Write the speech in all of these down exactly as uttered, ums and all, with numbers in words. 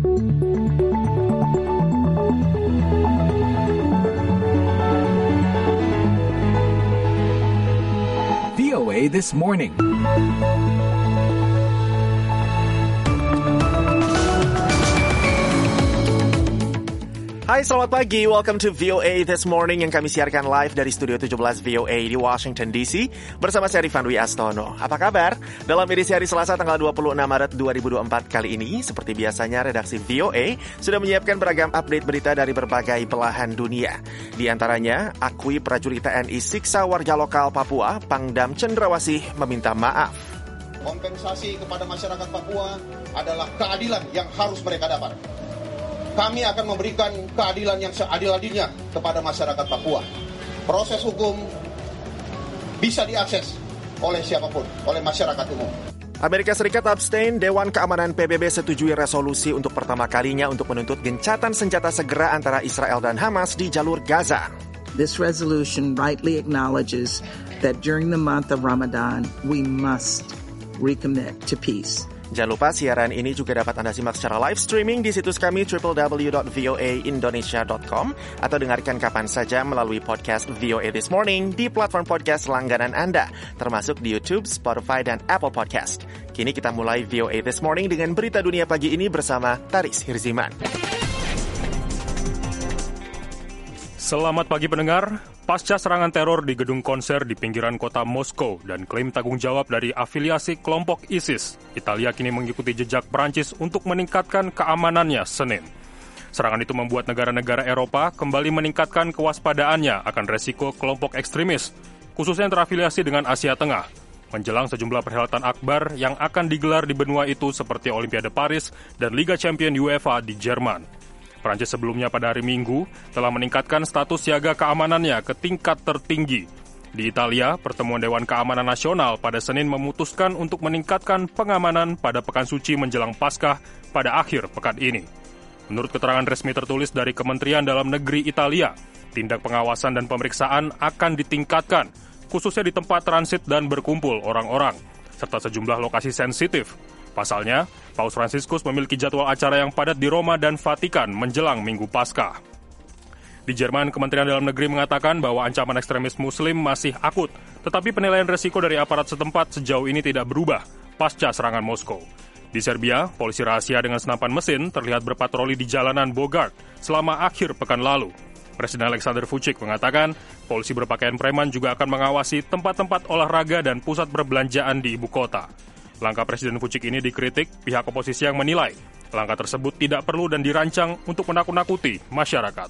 V O A This Morning. Hai, selamat pagi. Welcome to V O A This Morning yang kami siarkan live dari Studio tujuh belas V O A di Washington D C bersama saya Rifan Dwi Astono. Apa kabar? Dalam edisi hari Selasa tanggal dua puluh enam Maret dua ribu dua puluh empat kali ini, seperti biasanya redaksi V O A sudah menyiapkan beragam update berita dari berbagai belahan dunia. Di antaranya, akui prajurit T N I siksa warga lokal Papua, Pangdam Cendrawasih meminta maaf. Kompensasi kepada masyarakat Papua adalah keadilan yang harus mereka dapat. Kami akan memberikan keadilan yang seadil-adilnya kepada masyarakat Papua. Proses hukum bisa diakses oleh siapapun, oleh masyarakat umum. Amerika Serikat abstain, Dewan Keamanan P B B setujui resolusi untuk pertama kalinya untuk menuntut gencatan senjata segera antara Israel dan Hamas di jalur Gaza. This resolution rightly acknowledges that during the month of Ramadan, we must recommit to peace. Jangan lupa siaran ini juga dapat Anda simak secara live streaming di situs kami double-u double-u double-u dot v o a indonesia dot com atau dengarkan kapan saja melalui podcast V O A This Morning di platform podcast langganan Anda, termasuk di YouTube, Spotify, dan Apple Podcast. Kini kita mulai V O A This Morning dengan berita dunia pagi ini bersama Taris Hirziman. Selamat pagi pendengar. Pasca serangan teror di gedung konser di pinggiran kota Moskow dan klaim tanggung jawab dari afiliasi kelompok ISIS, Italia kini mengikuti jejak Prancis untuk meningkatkan keamanannya Senin. Serangan itu membuat negara-negara Eropa kembali meningkatkan kewaspadaannya akan resiko kelompok ekstremis, khususnya yang terafiliasi dengan Asia Tengah, menjelang sejumlah perhelatan akbar yang akan digelar di benua itu seperti Olimpiade Paris dan Liga Champions UEFA di Jerman. Prancis sebelumnya pada hari Minggu telah meningkatkan status siaga keamanannya ke tingkat tertinggi. Di Italia, Pertemuan Dewan Keamanan Nasional pada Senin memutuskan untuk meningkatkan pengamanan pada Pekan Suci menjelang Paskah pada akhir pekan ini. Menurut keterangan resmi tertulis dari Kementerian Dalam Negeri Italia, tindak pengawasan dan pemeriksaan akan ditingkatkan, khususnya di tempat transit dan berkumpul orang-orang, serta sejumlah lokasi sensitif. Pasalnya, Paus Fransiskus memiliki jadwal acara yang padat di Roma dan Vatikan menjelang Minggu Paskah. Di Jerman, Kementerian Dalam Negeri mengatakan bahwa ancaman ekstremis Muslim masih akut, tetapi penilaian resiko dari aparat setempat sejauh ini tidak berubah pasca serangan Moskow. Di Serbia, polisi rahasia dengan senapan mesin terlihat berpatroli di jalanan Bogart selama akhir pekan lalu. Presiden Aleksandar Vučić mengatakan, polisi berpakaian preman juga akan mengawasi tempat-tempat olahraga dan pusat perbelanjaan di ibu kota. Langkah Presiden Vučić ini dikritik pihak oposisi yang menilai langkah tersebut tidak perlu dan dirancang untuk menakut-nakuti masyarakat.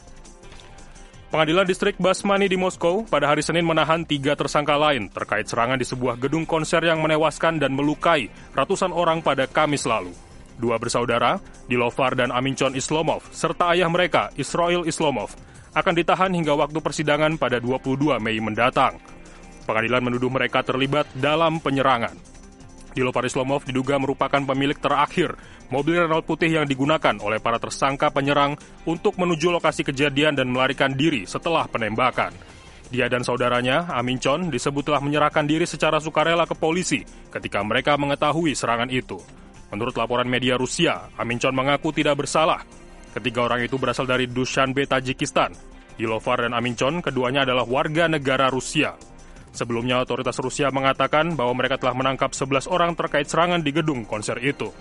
Pengadilan Distrik Basmani di Moskow pada hari Senin menahan tiga tersangka lain terkait serangan di sebuah gedung konser yang menewaskan dan melukai ratusan orang pada Kamis lalu. Dua bersaudara, Dilovar dan Aminchon Islomov, serta ayah mereka, Israil Islomov, akan ditahan hingga waktu persidangan pada dua puluh dua Mei mendatang. Pengadilan menuduh mereka terlibat dalam penyerangan. Dilovar Islomov diduga merupakan pemilik terakhir mobil Renault putih yang digunakan oleh para tersangka penyerang untuk menuju lokasi kejadian dan melarikan diri setelah penembakan. Dia dan saudaranya, Aminchon, disebut telah menyerahkan diri secara sukarela ke polisi ketika mereka mengetahui serangan itu. Menurut laporan media Rusia, Aminchon mengaku tidak bersalah. Ketiga orang itu berasal dari Dushanbe, Tajikistan. Dilovar dan Aminchon keduanya adalah warga negara Rusia. Sebelumnya, otoritas Rusia mengatakan bahwa mereka telah menangkap sebelas orang terkait serangan di gedung konser itu.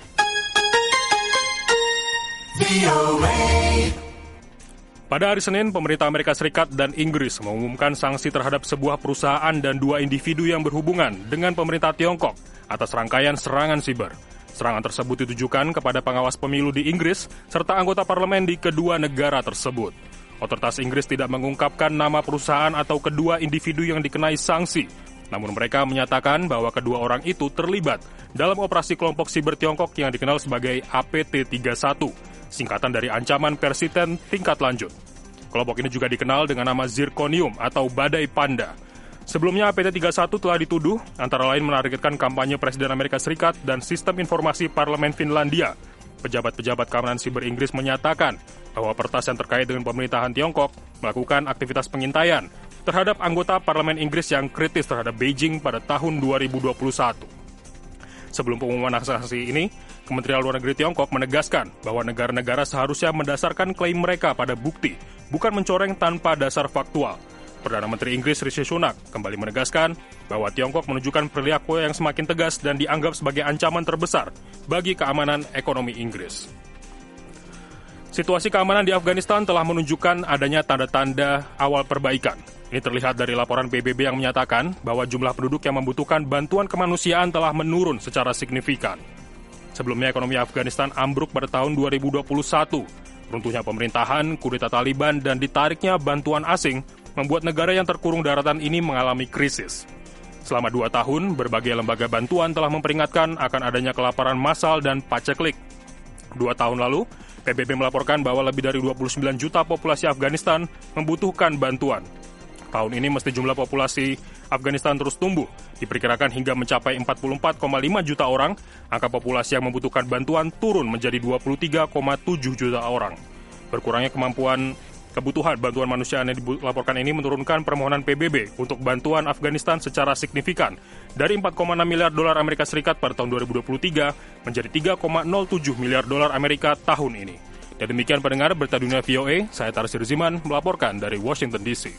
Pada hari Senin, pemerintah Amerika Serikat dan Inggris mengumumkan sanksi terhadap sebuah perusahaan dan dua individu yang berhubungan dengan pemerintah Tiongkok atas rangkaian serangan siber. Serangan tersebut ditujukan kepada pengawas pemilu di Inggris serta anggota parlemen di kedua negara tersebut. Otoritas Inggris tidak mengungkapkan nama perusahaan atau kedua individu yang dikenai sanksi. Namun mereka menyatakan bahwa kedua orang itu terlibat dalam operasi kelompok siber Tiongkok yang dikenal sebagai A P T tiga puluh satu, singkatan dari ancaman persisten tingkat lanjut. Kelompok ini juga dikenal dengan nama Zirconium atau Badai Panda. Sebelumnya A P T tiga puluh satu telah dituduh antara lain menargetkan kampanye Presiden Amerika Serikat dan sistem informasi Parlemen Finlandia. Pejabat-pejabat keamanan siber Inggris menyatakan bahwa peretas yang terkait dengan pemerintahan Tiongkok melakukan aktivitas pengintaian terhadap anggota Parlemen Inggris yang kritis terhadap Beijing pada tahun dua ribu dua puluh satu. Sebelum pengumuman sanksi ini, Kementerian Luar Negeri Tiongkok menegaskan bahwa negara-negara seharusnya mendasarkan klaim mereka pada bukti, bukan mencoreng tanpa dasar faktual. Perdana Menteri Inggris Rishi Sunak kembali menegaskan bahwa Tiongkok menunjukkan perilaku yang semakin tegas dan dianggap sebagai ancaman terbesar bagi keamanan ekonomi Inggris. Situasi keamanan di Afghanistan telah menunjukkan adanya tanda-tanda awal perbaikan. Ini terlihat dari laporan P B B yang menyatakan bahwa jumlah penduduk yang membutuhkan bantuan kemanusiaan telah menurun secara signifikan. Sebelumnya ekonomi Afghanistan ambruk pada tahun dua ribu dua puluh satu. Runtuhnya pemerintahan, kudeta Taliban, dan ditariknya bantuan asing membuat negara yang terkurung daratan ini mengalami krisis. Selama dua tahun, berbagai lembaga bantuan telah memperingatkan akan adanya kelaparan massal dan paceklik. Dua tahun lalu, P B B melaporkan bahwa lebih dari dua puluh sembilan juta populasi Afghanistan membutuhkan bantuan. Tahun ini mesti jumlah populasi Afghanistan terus tumbuh, diperkirakan hingga mencapai empat puluh empat koma lima juta orang, angka populasi yang membutuhkan bantuan turun menjadi dua puluh tiga koma tujuh juta orang. Berkurangnya kemampuan kebutuhan bantuan manusia yang dilaporkan ini menurunkan permohonan P B B untuk bantuan Afghanistan secara signifikan dari empat koma enam miliar dolar Amerika Serikat pada tahun dua ribu dua puluh tiga menjadi tiga koma nol tujuh miliar dolar Amerika tahun ini. Dan demikian pendengar berita dunia V O A, saya Tarsir Ziman melaporkan dari Washington D C.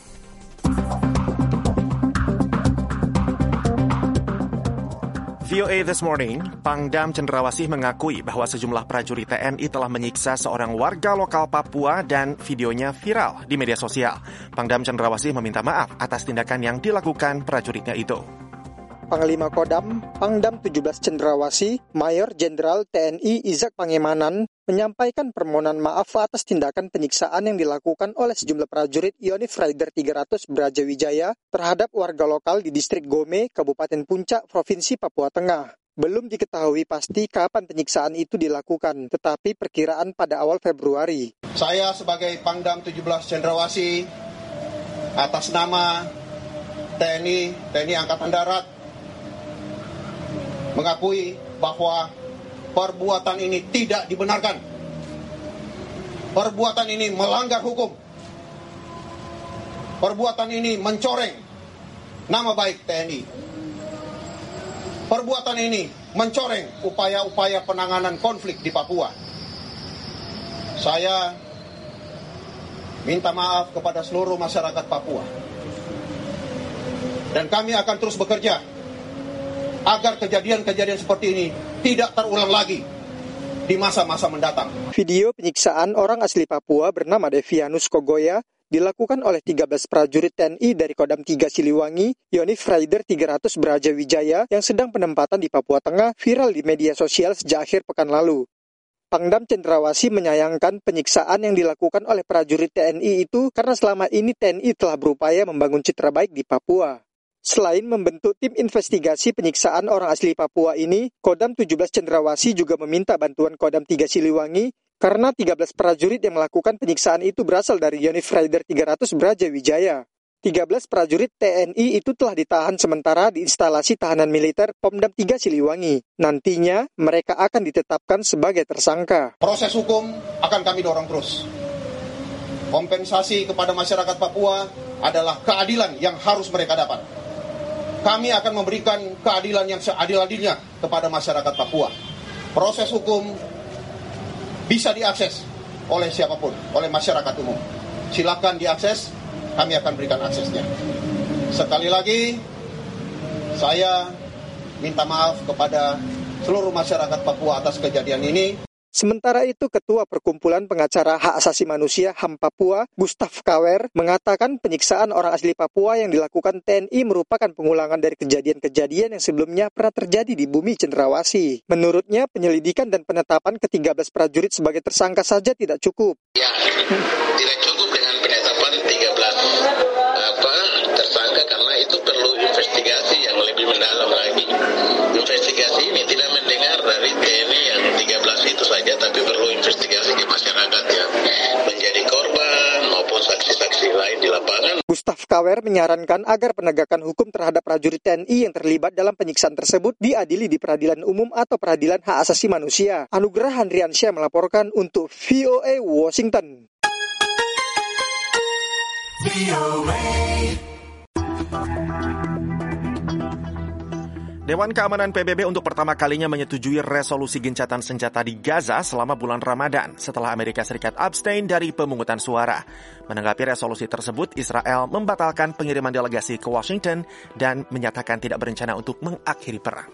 V O A This Morning, Pangdam Cendrawasih mengakui bahwa sejumlah prajurit T N I telah menyiksa seorang warga lokal Papua dan videonya viral di media sosial. Pangdam Cendrawasih meminta maaf atas tindakan yang dilakukan prajuritnya itu. Panglima Kodam, Pangdam tujuh belas Cendrawasih, Mayor Jenderal T N I Izak Pangemanan, menyampaikan permohonan maaf atas tindakan penyiksaan yang dilakukan oleh sejumlah prajurit Yonif Raider tiga ratus Brajawijaya terhadap warga lokal di distrik Gome, Kabupaten Puncak, Provinsi Papua Tengah. Belum diketahui pasti kapan penyiksaan itu dilakukan, tetapi perkiraan pada awal Februari. Saya sebagai Pangdam tujuh belas Cendrawasih, atas nama T N I, T N I Angkatan Darat, mengakui bahwa perbuatan ini tidak dibenarkan. Perbuatan ini melanggar hukum. Perbuatan ini mencoreng nama baik T N I. Perbuatan ini mencoreng upaya-upaya penanganan konflik di Papua. Saya minta maaf kepada seluruh masyarakat Papua. Dan kami akan terus bekerja agar kejadian-kejadian seperti ini tidak terulang lagi di masa-masa mendatang. Video penyiksaan orang asli Papua bernama Devianus Kogoya dilakukan oleh tiga belas prajurit T N I dari Kodam tiga Siliwangi, Yonif Raider tiga ratus Brajawijaya yang sedang penempatan di Papua Tengah viral di media sosial sejak akhir pekan lalu. Pangdam Cendrawasih menyayangkan penyiksaan yang dilakukan oleh prajurit T N I itu karena selama ini T N I telah berupaya membangun citra baik di Papua. Selain membentuk tim investigasi penyiksaan orang asli Papua ini, Kodam tujuh belas Cendrawasih juga meminta bantuan Kodam tiga Siliwangi karena tiga belas prajurit yang melakukan penyiksaan itu berasal dari Yonif Raider tiga ratus Brajawijaya. tiga belas prajurit T N I itu telah ditahan sementara di instalasi tahanan militer Pomdam tiga Siliwangi. Nantinya mereka akan ditetapkan sebagai tersangka. Proses hukum akan kami dorong terus. Kompensasi kepada masyarakat Papua adalah keadilan yang harus mereka dapat. Kami akan memberikan keadilan yang seadil-adilnya kepada masyarakat Papua. Proses hukum bisa diakses oleh siapapun, oleh masyarakat umum. Silakan diakses, kami akan berikan aksesnya. Sekali lagi, saya minta maaf kepada seluruh masyarakat Papua atas kejadian ini. Sementara itu, Ketua Perkumpulan Pengacara Hak Asasi Manusia H A M Papua, Gustav Kawer, mengatakan penyiksaan orang asli Papua yang dilakukan T N I merupakan pengulangan dari kejadian-kejadian yang sebelumnya pernah terjadi di bumi Cendrawasih. Menurutnya, penyelidikan dan penetapan ke tiga belas prajurit sebagai tersangka saja tidak cukup. Ya, tidak cukup dengan penetapan tiga belas apa, tersangka karena itu perlu investigasi yang lebih mendalam lagi. Investigasi ini tidak mendengar dari T N I yang tiga belas itu saja, tapi perlu investigasi di masyarakat yang menjadi korban maupun saksi-saksi lain di lapangan. Gustav Kawer menyarankan agar penegakan hukum terhadap prajurit T N I yang terlibat dalam penyiksaan tersebut diadili di peradilan umum atau peradilan hak asasi manusia. Anugerah Handriansyah melaporkan untuk V O A Washington. Dewan Keamanan P B B untuk pertama kalinya menyetujui resolusi gencatan senjata di Gaza selama bulan Ramadan setelah Amerika Serikat abstain dari pemungutan suara. Menanggapi resolusi tersebut, Israel membatalkan pengiriman delegasi ke Washington dan menyatakan tidak berencana untuk mengakhiri perang.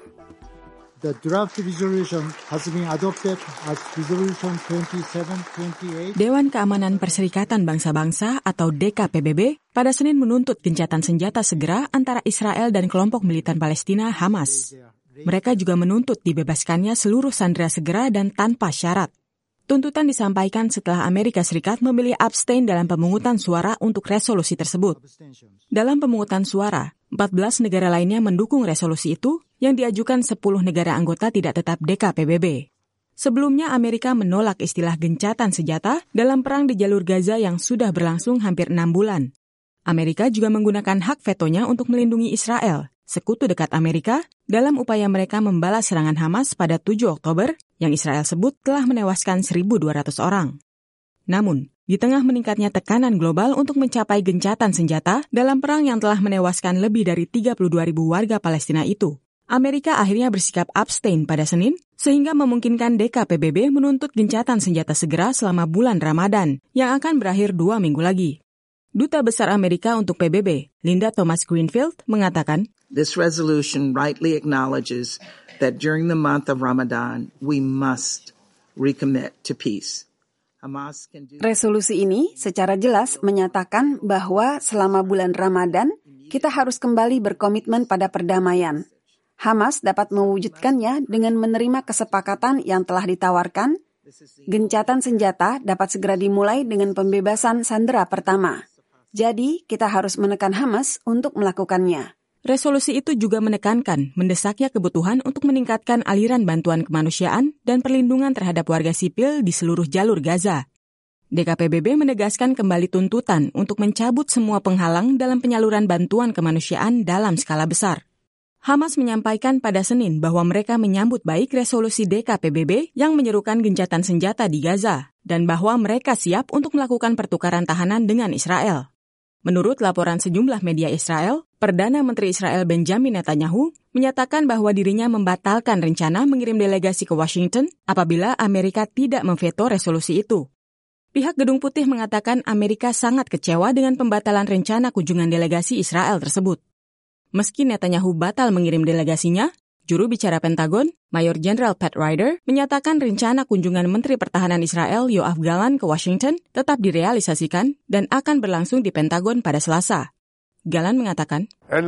The draft resolution has been adopted as Resolution twenty-seven twenty-eight. Dewan Keamanan Perserikatan Bangsa-Bangsa atau D K P B B pada Senin menuntut gencatan senjata segera antara Israel dan kelompok militan Palestina Hamas. Mereka juga menuntut dibebaskannya seluruh sandera segera dan tanpa syarat. Tuntutan disampaikan setelah Amerika Serikat memilih abstain dalam pemungutan suara untuk resolusi tersebut. Dalam pemungutan suara, empat belas negara lainnya mendukung resolusi itu yang diajukan sepuluh negara anggota tidak tetap D K P B B. Sebelumnya Amerika menolak istilah gencatan senjata dalam perang di jalur Gaza yang sudah berlangsung hampir enam bulan. Amerika juga menggunakan hak vetonya untuk melindungi Israel, sekutu dekat Amerika, dalam upaya mereka membalas serangan Hamas pada tujuh Oktober yang Israel sebut telah menewaskan seribu dua ratus orang. Namun, di tengah meningkatnya tekanan global untuk mencapai gencatan senjata dalam perang yang telah menewaskan lebih dari tiga puluh dua ribu warga Palestina itu, Amerika akhirnya bersikap abstain pada Senin, sehingga memungkinkan D K P B B menuntut gencatan senjata segera selama bulan Ramadan, yang akan berakhir dua minggu lagi. Duta Besar Amerika untuk P B B, Linda Thomas-Greenfield, mengatakan, This resolution rightly acknowledges that during the month of Ramadan, we must recommit to peace. Hamas can do... Resolusi ini secara jelas menyatakan bahwa selama bulan Ramadan, kita harus kembali berkomitmen pada perdamaian. Hamas dapat mewujudkannya dengan menerima kesepakatan yang telah ditawarkan. Gencatan senjata dapat segera dimulai dengan pembebasan sandera pertama. Jadi, kita harus menekan Hamas untuk melakukannya. Resolusi itu juga menekankan mendesaknya kebutuhan untuk meningkatkan aliran bantuan kemanusiaan dan perlindungan terhadap warga sipil di seluruh jalur Gaza. D K P B B menegaskan kembali tuntutan untuk mencabut semua penghalang dalam penyaluran bantuan kemanusiaan dalam skala besar. Hamas menyampaikan pada Senin bahwa mereka menyambut baik resolusi D K P B B yang menyerukan gencatan senjata di Gaza dan bahwa mereka siap untuk melakukan pertukaran tahanan dengan Israel. Menurut laporan sejumlah media Israel, Perdana Menteri Israel Benjamin Netanyahu menyatakan bahwa dirinya membatalkan rencana mengirim delegasi ke Washington apabila Amerika tidak memveto resolusi itu. Pihak Gedung Putih mengatakan Amerika sangat kecewa dengan pembatalan rencana kunjungan delegasi Israel tersebut. Meski Netanyahu batal mengirim delegasinya, juru bicara Pentagon, Mayor Jenderal Pat Ryder, menyatakan rencana kunjungan Menteri Pertahanan Israel Yoav Gallant ke Washington tetap direalisasikan dan akan berlangsung di Pentagon pada Selasa. Gallant mengatakan,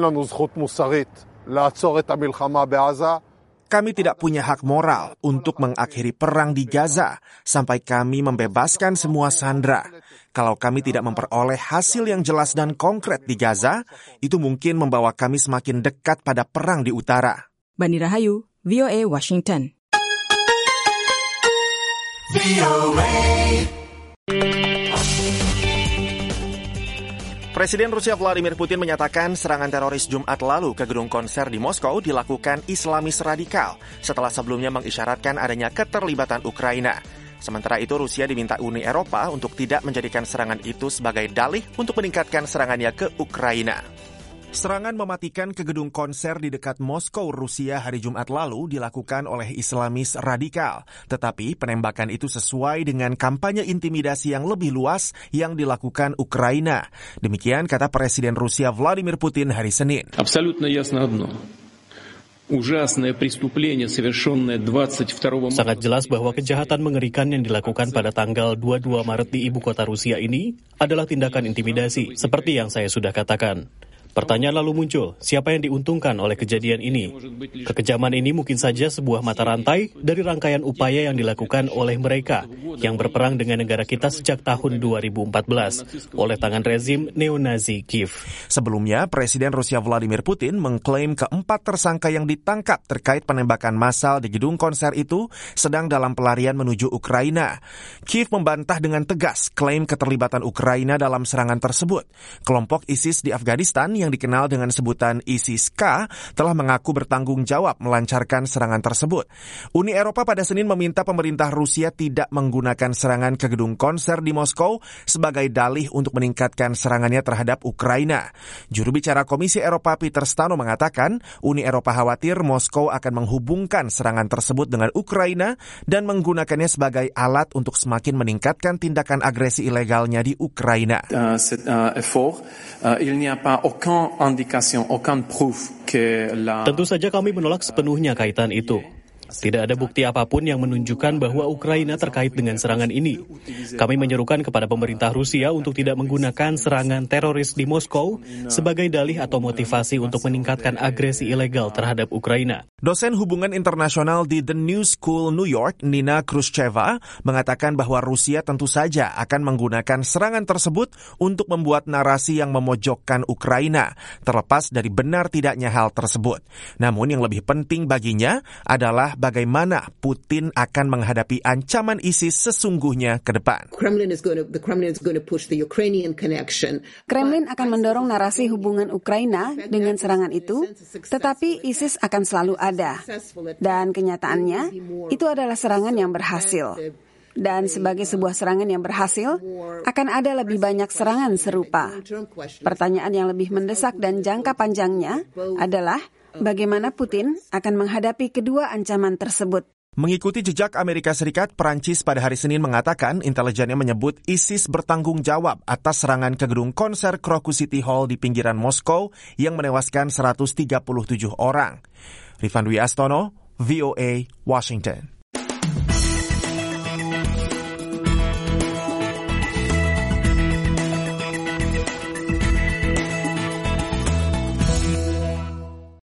Kami tidak punya hak moral untuk mengakhiri perang di Gaza sampai kami membebaskan semua sandera. Kalau kami tidak memperoleh hasil yang jelas dan konkret di Gaza, itu mungkin membawa kami semakin dekat pada perang di utara. Bani Rahayu, V O A Washington. V O A. Presiden Rusia Vladimir Putin menyatakan serangan teroris Jumat lalu ke gedung konser di Moskow dilakukan Islamis radikal setelah sebelumnya mengisyaratkan adanya keterlibatan Ukraina. Sementara itu Rusia diminta Uni Eropa untuk tidak menjadikan serangan itu sebagai dalih untuk meningkatkan serangannya ke Ukraina. Serangan mematikan ke gedung konser di dekat Moskow, Rusia hari Jumat lalu dilakukan oleh Islamis radikal. Tetapi penembakan itu sesuai dengan kampanye intimidasi yang lebih luas yang dilakukan Ukraina. Demikian kata Presiden Rusia Vladimir Putin hari Senin. Абсолютно ясно одно. Sangat jelas bahwa kejahatan mengerikan yang dilakukan pada tanggal dua puluh dua Maret di ibu kota Rusia ini adalah tindakan intimidasi, seperti yang saya sudah katakan. Pertanyaan lalu muncul, siapa yang diuntungkan oleh kejadian ini? Kekejaman ini mungkin saja sebuah mata rantai dari rangkaian upaya yang dilakukan oleh mereka yang berperang dengan negara kita sejak tahun dua ribu empat belas oleh tangan rezim neo-Nazi Kiev. Sebelumnya, Presiden Rusia Vladimir Putin mengklaim keempat tersangka yang ditangkap terkait penembakan massal di gedung konser itu sedang dalam pelarian menuju Ukraina. Kiev membantah dengan tegas klaim keterlibatan Ukraina dalam serangan tersebut. Kelompok ISIS di Afghanistan yang yang dikenal dengan sebutan ISIS-K telah mengaku bertanggung jawab melancarkan serangan tersebut. Uni Eropa pada Senin meminta pemerintah Rusia tidak menggunakan serangan ke gedung konser di Moskow sebagai dalih untuk meningkatkan serangannya terhadap Ukraina. Juru bicara Komisi Eropa Peter Stano mengatakan, Uni Eropa khawatir Moskow akan menghubungkan serangan tersebut dengan Ukraina dan menggunakannya sebagai alat untuk semakin meningkatkan tindakan agresi ilegalnya di Ukraina. Uh, cet uh, effort, uh, il n'y a pas aucune indication, aucune preuve que la... Tentu saja kami menolak sepenuhnya kaitan itu. Tidak ada bukti apapun yang menunjukkan bahwa Ukraina terkait dengan serangan ini. Kami menyerukan kepada pemerintah Rusia untuk tidak menggunakan serangan teroris di Moskow sebagai dalih atau motivasi untuk meningkatkan agresi ilegal terhadap Ukraina. Dosen hubungan internasional di The New School New York, Nina Khrushcheva, mengatakan bahwa Rusia tentu saja akan menggunakan serangan tersebut untuk membuat narasi yang memojokkan Ukraina, terlepas dari benar tidaknya hal tersebut. Namun yang lebih penting baginya adalah bagaimana Putin akan menghadapi ancaman ISIS sesungguhnya ke depan. Kremlin is going to, the Kremlin is going to push the Ukrainian connection. Kremlin akan mendorong narasi hubungan Ukraina dengan serangan itu, tetapi ISIS akan selalu ada. Dan kenyataannya, itu adalah serangan yang berhasil. Dan sebagai sebuah serangan yang berhasil, akan ada lebih banyak serangan serupa. Pertanyaan yang lebih mendesak dan jangka panjangnya adalah, bagaimana Putin akan menghadapi kedua ancaman tersebut? Mengikuti jejak Amerika Serikat, Perancis pada hari Senin mengatakan intelijennya menyebut ISIS bertanggung jawab atas serangan ke gedung konser Crocus City Hall di pinggiran Moskow yang menewaskan seratus tiga puluh tujuh orang. Rifan Dwi Astono, V O A, Washington.